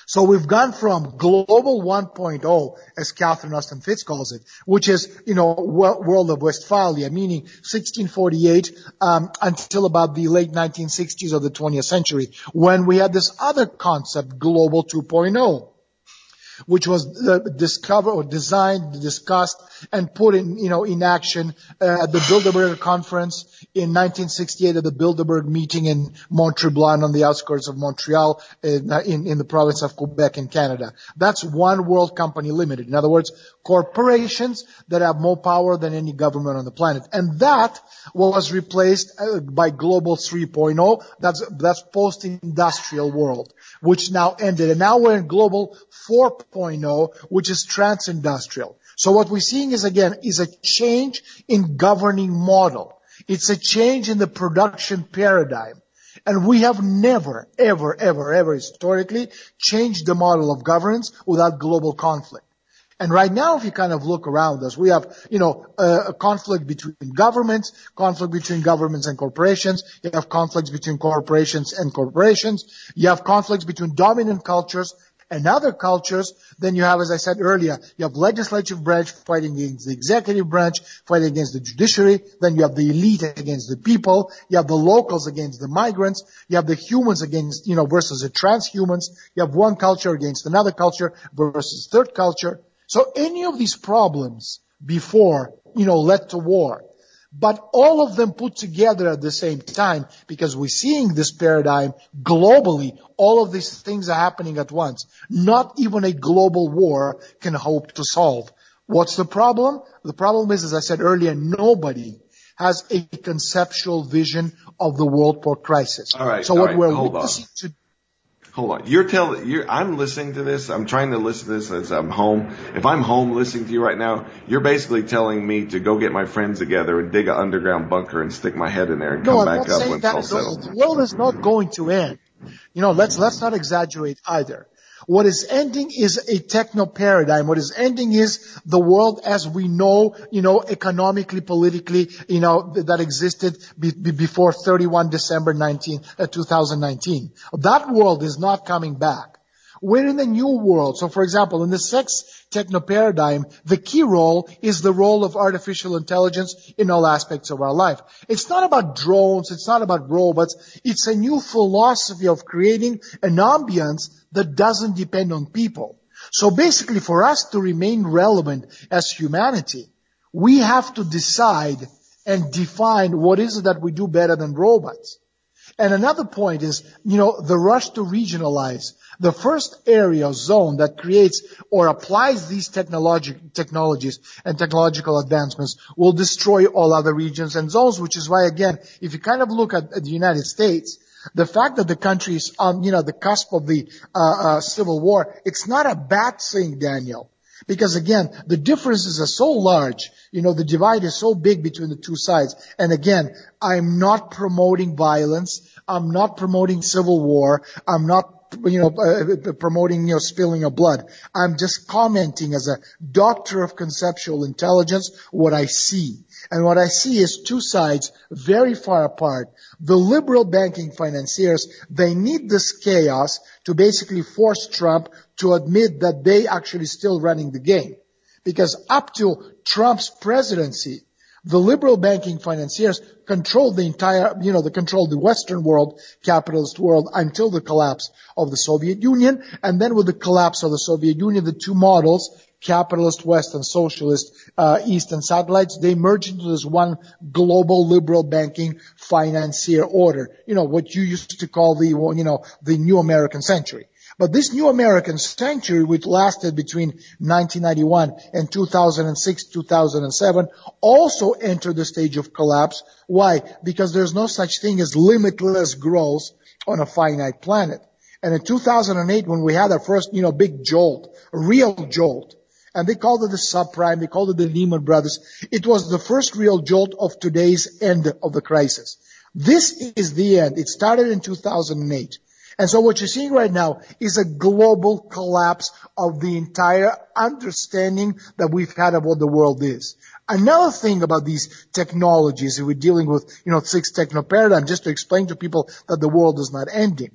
So we've gone from global one point oh, as Catherine Austin Fitts calls it, which is, you know, world of Westphalia, meaning sixteen forty-eight um, until about the late nineteen sixties of the twentieth century, when we had this other concept, global two point oh. Which was uh, discovered or designed, discussed, and put in, you know, in action uh, at the Bilderberg Conference in nineteen sixty-eight at the Bilderberg meeting in Mont-Tremblant on the outskirts of Montreal in, in, in the province of Quebec in Canada. That's One World Company Limited. In other words, corporations that have more power than any government on the planet. And that was replaced uh, by Global three point oh. That's, that's post-industrial world, which now ended. And now we're in Global four point oh, which is trans-industrial. So what we're seeing is, again, is a change in governing model. It's a change in the production paradigm. And we have never, ever, ever, ever historically changed the model of governance without global conflict. And right now, if you kind of look around us, we have, you know, uh, a conflict between governments, conflict between governments and corporations. You have conflicts between corporations and corporations. You have conflicts between dominant cultures and other cultures. Then you have, as I said earlier, you have legislative branch fighting against the executive branch, fighting against the judiciary. Then you have the elite against the people. You have the locals against the migrants. You have the humans against, you know, versus the transhumans. You have one culture against another culture versus third culture. So any of these problems before, you know, led to war. But all of them put together at the same time, because we're seeing this paradigm globally. All of these things are happening at once. Not even a global war can hope to solve. What's the problem? The problem is, as I said earlier, nobody has a conceptual vision of the world port crisis. All right. So all what right, we're hold witnessing on. to Hold on. You're telling, you're, I'm listening to this. I'm trying to listen to this as I'm home. If I'm home listening to you right now, you're basically telling me to go get my friends together and dig an underground bunker and stick my head in there and no, come I'm back not up saying when it's that all at all. settled. The world is not going to end. You know, let's, let's not exaggerate either. What is ending is a techno paradigm. What is ending is the world as we know, you know, economically, politically, you know, that existed be, be before thirty-first December two thousand nineteen. That world is not coming back. We're in a new world. So, for example, in the sex techno paradigm, the key role is the role of artificial intelligence in all aspects of our life. It's not about drones. It's not about robots. It's a new philosophy of creating an ambience that doesn't depend on people. So basically, for us to remain relevant as humanity, we have to decide and define what is it that we do better than robots. And another point is, you know, the rush to regionalize. The first area, zone that creates or applies these technologi- technologies and technological advancements will destroy all other regions and zones, which is why, again, if you kind of look at, at the United States, the fact that the country is on, you know, the cusp of the uh, uh, civil war, it's not a bad thing, Daniel. Because again, the differences are so large, you know, the divide is so big between the two sides. And again, I'm not promoting violence. I'm not promoting civil war. I'm not, you know, uh, promoting, you know, spilling of blood. I'm just commenting as a doctor of conceptual intelligence what I see. And what I see is two sides very far apart. The liberal banking financiers, they need this chaos to basically force Trump to admit that they actually still running the game. Because up to Trump's presidency, the liberal banking financiers controlled the entire, you know, they controlled the Western world, capitalist world, until the collapse of the Soviet Union. And then with the collapse of the Soviet Union, the two models, capitalist West and socialist uh, East and satellites, they merge into this one global liberal banking financier order. You know, what you used to call the, you know, the new American century. But this new American century, which lasted between nineteen ninety-one and two thousand six, two thousand seven, also entered the stage of collapse. Why? Because there's no such thing as limitless growth on a finite planet. And in two thousand eight, when we had our first, you know, big jolt, real jolt, and they called it the subprime, they called it the Lehman Brothers, it was the first real jolt of today's end of the crisis. This is the end. It started in two thousand eight. And so what you're seeing right now is a global collapse of the entire understanding that we've had of what the world is. Another thing about these technologies, if we're dealing with, you know, six techno paradigm, just to explain to people that the world is not ending,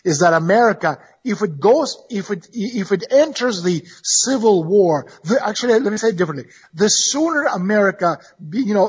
is that America, if it goes, if it, if it enters the civil war, the, actually, let me say it differently. The sooner America, you know,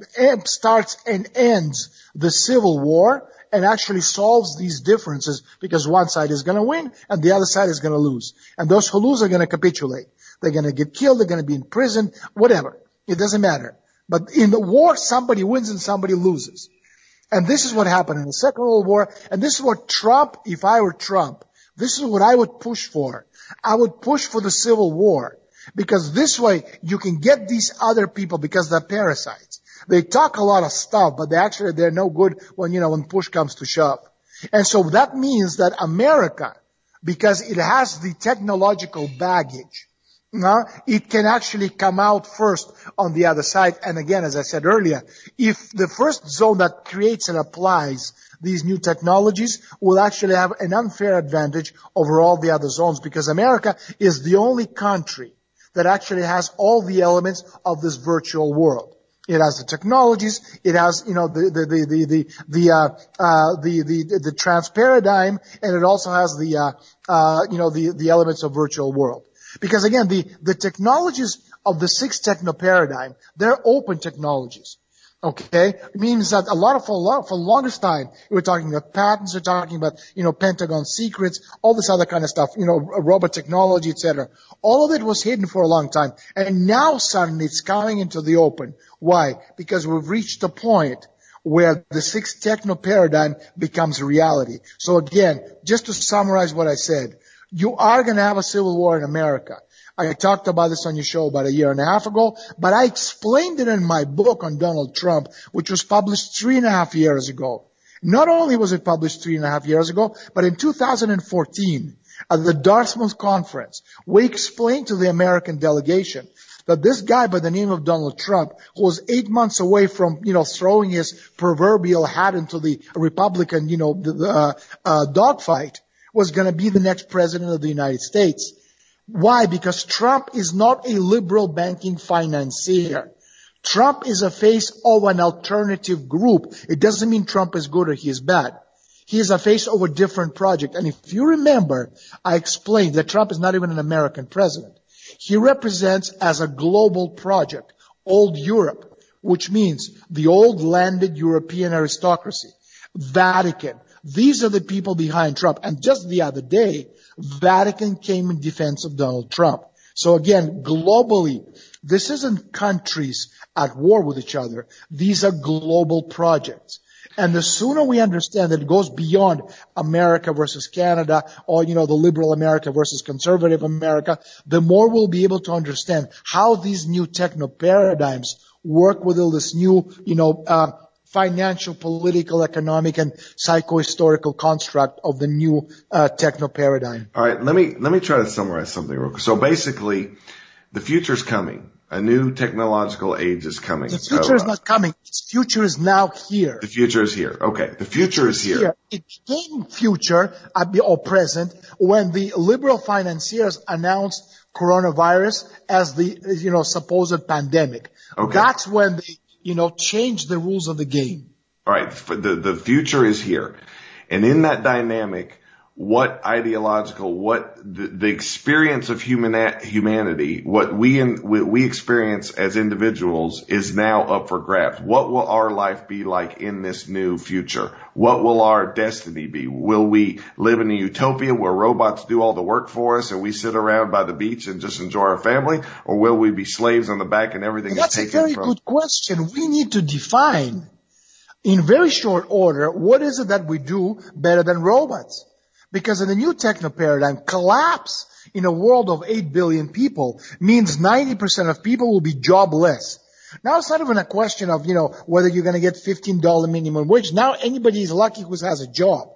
starts and ends the civil war and actually solves these differences, because one side is going to win and the other side is going to lose. And those who lose are going to capitulate. They're going to get killed. They're going to be in prison, whatever. It doesn't matter. But in the war, somebody wins and somebody loses. And this is what happened in the Second World War. And this is what Trump, if I were Trump, this is what I would push for. I would push for the Civil War. Because this way you can get these other people, because they're parasites. They talk a lot of stuff, but they actually, they're no good when, you know, when push comes to shove. And so that means that America, because it has the technological baggage, Uh, it can actually come out first on the other side. And again, as I said earlier, if the first zone that creates and applies these new technologies will actually have an unfair advantage over all the other zones, because America is the only country that actually has all the elements of this virtual world. It has the technologies, it has, you know, the, the, the, the, the, the, uh, uh, the, the, the trans paradigm, and it also has the, uh, uh, you know, the, the elements of virtual world. Because again, the, the technologies of the six techno paradigm, they're open technologies. Okay? It means that a lot of, for a lot, for the longest time, we're talking about patents, we're talking about, you know, Pentagon secrets, all this other kind of stuff, you know, robot technology, et cetera. All of it was hidden for a long time. And now suddenly it's coming into the open. Why? Because we've reached a point where the six techno paradigm becomes reality. So again, just to summarize what I said, you are going to have a civil war in America. I talked about this on your show about a year and a half ago, but I explained it in my book on Donald Trump, which was published three and a half years ago. Not only was it published three and a half years ago, but in two thousand fourteen, at the Dartmouth conference, we explained to the American delegation that this guy by the name of Donald Trump, who was eight months away from, you know, throwing his proverbial hat into the Republican, you know, the, the uh, uh, dogfight, was going to be the next president of the United States. Why? Because Trump is not a liberal banking financier. Trump is a face of an alternative group. It doesn't mean Trump is good or he is bad. He is a face of a different project. And if you remember, I explained that Trump is not even an American president. He represents as a global project, old Europe, which means the old landed European aristocracy, Vatican. These are the people behind Trump. And just the other day, Vatican came in defense of Donald Trump. So again, globally, this isn't countries at war with each other. These are global projects. And the sooner we understand that it goes beyond America versus Canada, or, you know, the liberal America versus conservative America, the more we'll be able to understand how these new techno paradigms work with all this new, you know, uh, financial, political, economic, and psycho-historical construct of the new uh, techno paradigm. All right, let me let me try to summarize something real quick. So basically, the future's coming. A new technological age is coming. The future uh, is not coming. The future is now here. The future is here. Okay, the future is here. here. It became future or present when the liberal financiers announced coronavirus as the, you know, supposed pandemic. Okay. That's when they, you know, change the rules of the game. All right. The, the future is here. And in that dynamic, what ideological, what the, the experience of human, humanity, what we, in, we, we experience as individuals is now up for grabs. What will our life be like in this new future? What will our destiny be? Will we live in a utopia where robots do all the work for us and we sit around by the beach and just enjoy our family? Or will we be slaves on the back and everything well, is taken from... That's a very from... good question. We need to define in very short order, what is it that we do better than robots? Because in the new techno paradigm, collapse in a world of eight billion people means ninety percent of people will be jobless. Now it's not even a question of, you know, whether you're going to get fifteen dollars minimum wage. Now anybody is lucky who has a job.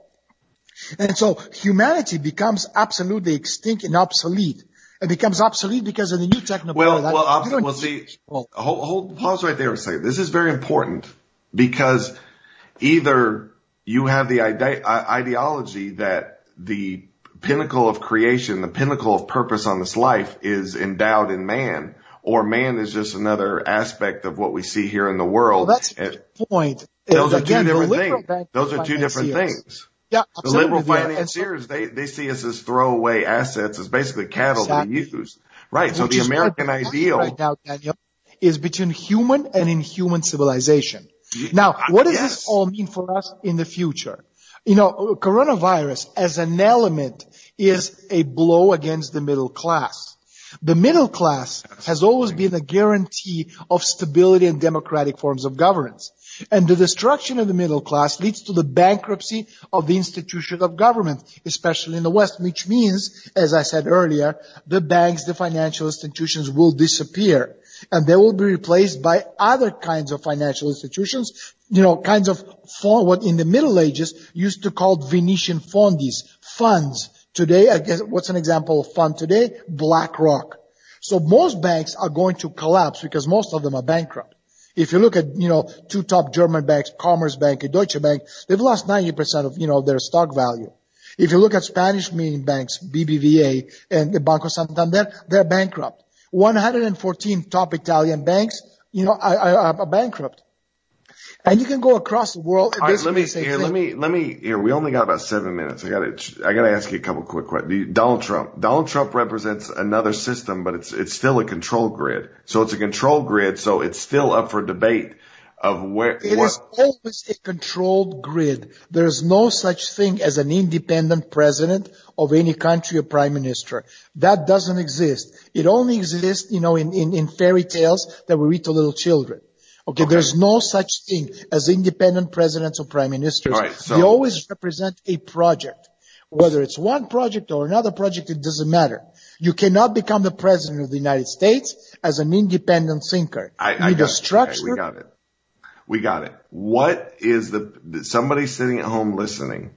And so humanity becomes absolutely extinct and obsolete. It becomes obsolete because of the new techno well, paradigm. Well, ob- well, see, hold, hold, pause right there a second. This is very important because either you have the ide- ideology that the pinnacle of creation, the pinnacle of purpose on this life is endowed in man, or man is just another aspect of what we see here in the world. Well, that's the point. Those are Again, two different things. Those are two different things. Yeah, the liberal absolutely. financiers, they, they see us as throwaway assets, as basically cattle Exactly. to be used. Right. So Which the is why American the fight ideal. right now, Daniel, is between human and inhuman civilization. Now, what does Yes. this all mean for us in the future? You know, coronavirus as an element is a blow against the middle class. The middle class has always been a guarantee of stability and democratic forms of governance. And the destruction of the middle class leads to the bankruptcy of the institution of government, especially in the West, which means, as I said earlier, the banks, the financial institutions will disappear. And they will be replaced by other kinds of financial institutions, you know, kinds of what in the Middle Ages used to call Venetian fondis, funds. Today, I guess, what's an example of fund today? BlackRock. So most banks are going to collapse because most of them are bankrupt. If you look at, you know, two top German banks, Commerzbank and Deutsche Bank, they've lost ninety percent of, you know, their stock value. If you look at Spanish-speaking banks, B B V A and Banco Santander, they're bankrupt. one hundred fourteen top Italian banks, you know, are, are, are bankrupt. And you can go across the world. And All right, let me, say, here, let me, let me, here, we only got about seven minutes. I gotta, I gotta ask you a couple quick questions. Donald Trump. Donald Trump represents another system, but it's, it's still a control grid. So it's a control grid, so it's still up for debate of where, It what, is always a controlled grid. There is no such thing as an independent president of any country or prime minister. That doesn't exist. It only exists, you know, in, in, in fairy tales that we read to little children. Okay, okay, there's no such thing as independent presidents or prime ministers. All right, so, they always represent a project. Whether it's one project or another project, it doesn't matter. You cannot become the president of the United States as an independent thinker. I, you I need got a structure. it. Okay, we got it. We got it. What is the, somebody sitting at home listening,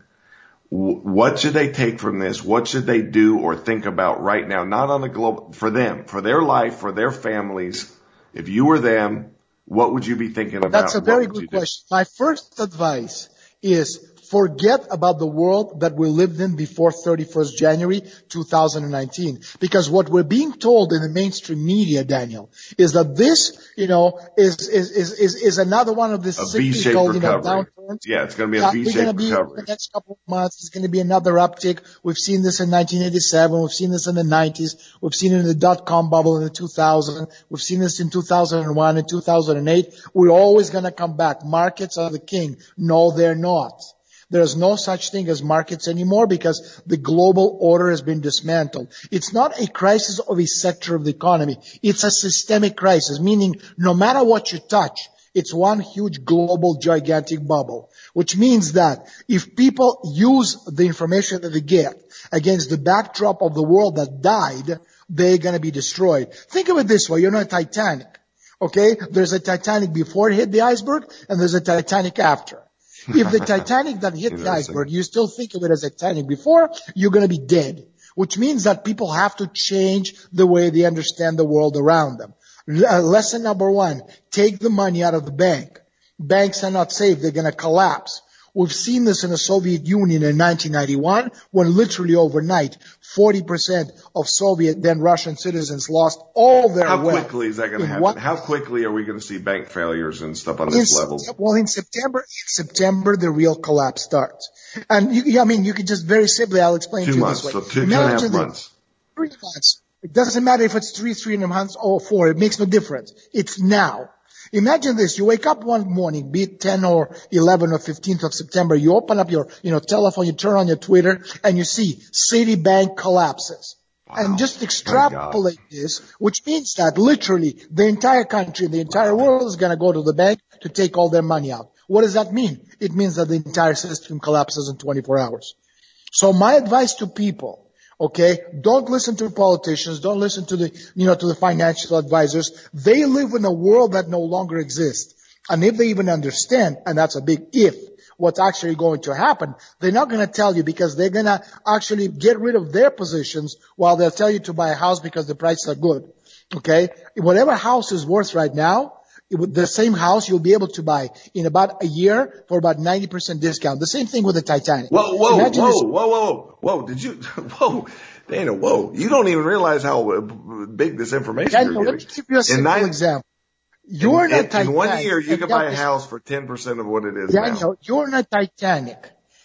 what should they take from this? What should they do or think about right now? Not on the global, for them, for their life, for their families. If you were them, what would you be thinking about? That's a very good question. My first advice is forget about the world that we lived in before thirty-first of January two thousand nineteen. Because what we're being told in the mainstream media, Daniel, is that this, you know, is is is is, is another one of the cyclical, you know, downturns. Yeah, it's going to be a V-shaped recovery. recovery. In the next couple of months, it's going to be another uptick. We've seen this in nineteen eighty-seven. We've seen this in the nineties. We've seen it in the dot-com bubble in the two thousand. We've seen this in two thousand one and two thousand eight. We're always going to come back. Markets are the king. No, they're not. There's no such thing as markets anymore because the global order has been dismantled. It's not a crisis of a sector of the economy. It's a systemic crisis, meaning no matter what you touch, it's one huge global gigantic bubble, which means that if people use the information that they get against the backdrop of the world that died, they're going to be destroyed. Think of it this way. You're not Titanic. Okay? There's a Titanic before it hit the iceberg and there's a Titanic after. If the Titanic that hit the iceberg, you still think of it as a Titanic before, you're going to be dead. Which means that people have to change the way they understand the world around them. Uh, lesson number one, take the money out of the bank. Banks are not safe. They're going to collapse. We've seen this in the Soviet Union in nineteen ninety-one, when literally overnight, forty percent of Soviet, then Russian citizens lost all their wealth. How wealth. quickly is that going to happen? What? How quickly are we going to see bank failures and stuff on this in, level? Well, in September, in September, the real collapse starts. And you, I mean, you can just very simply, I'll explain two to you months, this way. So two, two and a half months. Three months. It doesn't matter if it's three, three and a half months or four. It makes no difference. It's now. Imagine this. You wake up one morning, be it ten or eleven or fifteenth of September. You open up your, you know, telephone, you turn on your Twitter, and you see Citibank collapses. Wow. And just extrapolate this, which means that literally the entire country, the entire world is going to go to the bank to take all their money out. What does that mean? It means that the entire system collapses in twenty-four hours. So my advice to people, okay, don't listen to politicians, don't listen to the, you know, to the financial advisors. They live in a world that no longer exists. And if they even understand, and that's a big if, what's actually going to happen, they're not going to tell you because they're going to actually get rid of their positions while they'll tell you to buy a house because the prices are good. Okay? Whatever house is worth right now, the same house you'll be able to buy in about a year for about ninety percent discount. The same thing with the Titanic. Whoa, whoa, Imagine whoa, this- whoa, whoa, whoa, did you, whoa, Dana, whoa, you don't even realize how big this information Daniel, you're let me getting. give you a simple nine, example. You're in, not in, Titanic. in one year, you and can buy a this- house for ten percent of what it is Daniel, now. you're not Titanic.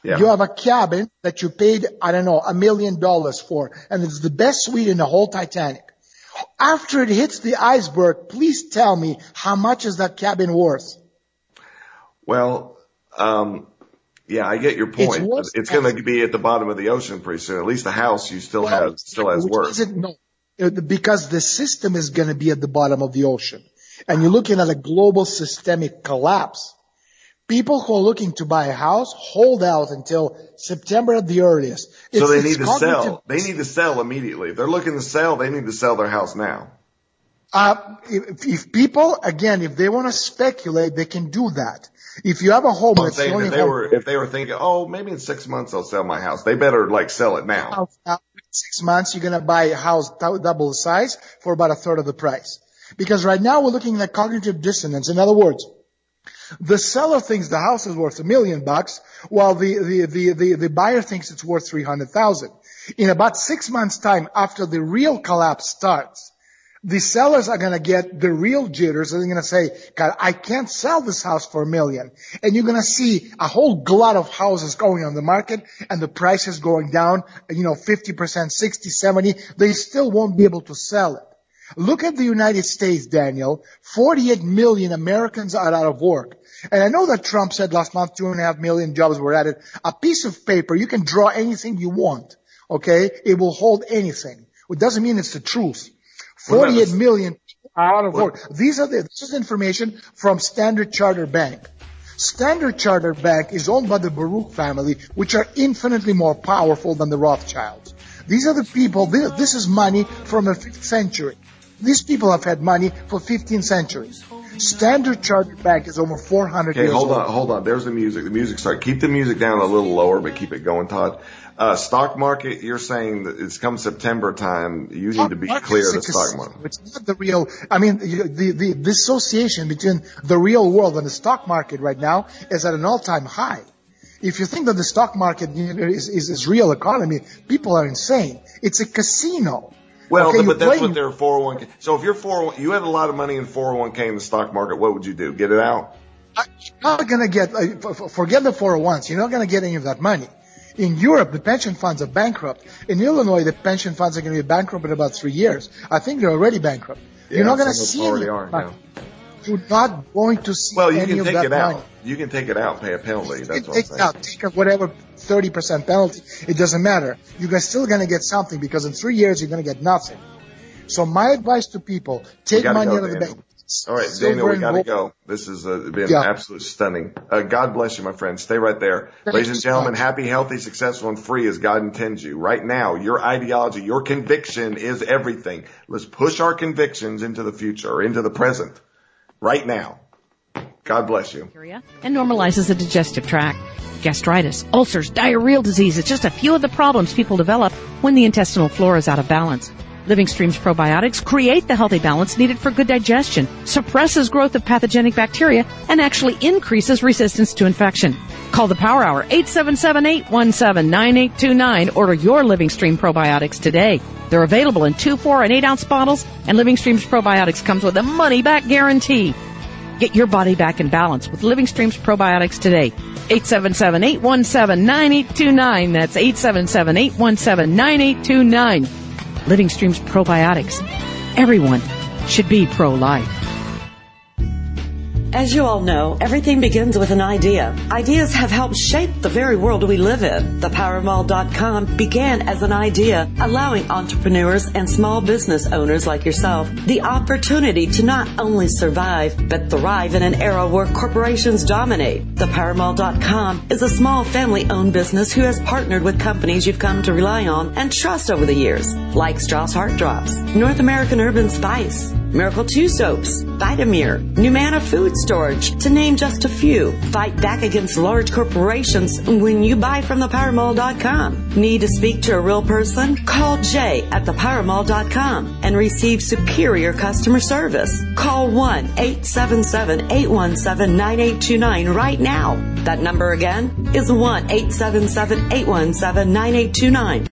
Yeah. You have a cabin that you paid, I don't know, a million dollars for, and it's the best suite in the whole Titanic. After it hits the iceberg, please tell me, how much is that cabin worth? Well, um, yeah, I get your point. It's, it's going to be at the bottom of the ocean pretty soon. At least the house you still well, have still has worth. No, because the system is going to be at the bottom of the ocean, and you're looking at a global systemic collapse. People who are looking to buy a house, hold out until September at the earliest. It's, so they need to cognitive- sell. They need to sell immediately. If they're looking to sell, they need to sell their house now. Uh, if, if people, again, if they want to speculate, they can do that. If you have a home, I'm that's saying the only if they home, were, if they were thinking, oh, maybe in six months I'll sell my house, they better like sell it now. uh, six months, you're going to buy a house d- double the size for about a third of the price. Because right now we're looking at cognitive dissonance. In other words, the seller thinks the house is worth a million bucks, while the, the, the, the, the buyer thinks it's worth three hundred thousand. In about six months' time, after the real collapse starts, the sellers are going to get the real jitters, and they're going to say, God, I can't sell this house for a million. And you're going to see a whole glut of houses going on the market, and the price is going down, you know, fifty percent, sixty, seventy. They still won't be able to sell it. Look at the United States, Daniel. forty-eight million Americans are out of work. And I know that Trump said last month two and a half million jobs were added. A piece of paper, you can draw anything you want, okay? It will hold anything. It doesn't mean it's the truth. forty-eight million people are out of work. These are the, this is information from Standard Chartered Bank. Standard Chartered Bank is owned by the Baruch family, which are infinitely more powerful than the Rothschilds. These are the people, this, this is money from the fifth century. These people have had money for fifteen centuries. Standard Chartered Bank is over four hundred Okay, years hold old. on, hold on. There's the music. The music started. Keep the music down a little lower, but keep it going, Todd. Uh, stock market, you're saying that it's come September time. You need to be clear of the stock market. It's not the real, I mean, the, the, the dissociation between the real world and the stock market right now is at an all-time high. If you think that the stock market is, is, is real economy, people are insane. It's a casino. Well, okay, but that's playing, what their four oh one k. So if you're four, you had a lot of money in four oh one k in the stock market, what would you do? Get it out? You're not going to get, uh, forget the four oh ones. You're not going to get any of that money. In Europe, the pension funds are bankrupt. In Illinois, the pension funds are going to be bankrupt in about three years. I think they're already bankrupt. Yeah, You're not going to some see already any are money. now. You're not going to see Well, you any can of take that it money. out. You can take it out, pay a penalty. That's what I'm Take saying. it out, take a whatever thirty percent penalty. It doesn't matter. You're still going to get something because in three years you're going to get nothing. So my advice to people, take money go, out of the Daniel. bank. All right, Silver Daniel, we and got to gold. go. This has uh, been Yeah. absolutely stunning. Uh, God bless you, my friend. Stay right there. Thank Ladies you and so gentlemen, much. happy, healthy, successful, and free as God intends you. Right now, your ideology, your conviction is everything. Let's push our convictions into the future, or into the present, right now. God bless you. And normalizes the digestive tract. Gastritis, ulcers, diarrheal disease is just a few of the problems people develop when the intestinal flora is out of balance. Living Stream's probiotics create the healthy balance needed for good digestion, suppresses growth of pathogenic bacteria, and actually increases resistance to infection. Call the Power Hour, eight seven seven, eight one seven, nine eight two nine. Order your Living Stream probiotics today. They're available in two, four, and eight ounce bottles, and Living Stream's probiotics comes with a money-back guarantee. Get your body back in balance with Living Stream's probiotics today. eight seven seven, eight one seven, nine eight two nine. That's eight seven seven, eight one seven, nine eight two nine. Living Stream's probiotics. Everyone should be pro-life. As you all know, everything begins with an idea. Ideas have helped shape the very world we live in. The power mall dot com began as an idea, allowing entrepreneurs and small business owners like yourself the opportunity to not only survive, but thrive in an era where corporations dominate. The power mall dot com is a small family-owned business who has partnered with companies you've come to rely on and trust over the years, like Strauss Heart Drops, North American Urban Spice, Miracle two Soaps, Vitamir, Numana Food Storage, to name just a few. Fight back against large corporations when you buy from the power mall dot com. Need to speak to a real person? Call Jay at the power mall dot com and receive superior customer service. Call one eight seven seven, eight one seven, nine eight two nine right now. That number again is one eight seven seven, eight one seven, nine eight two nine.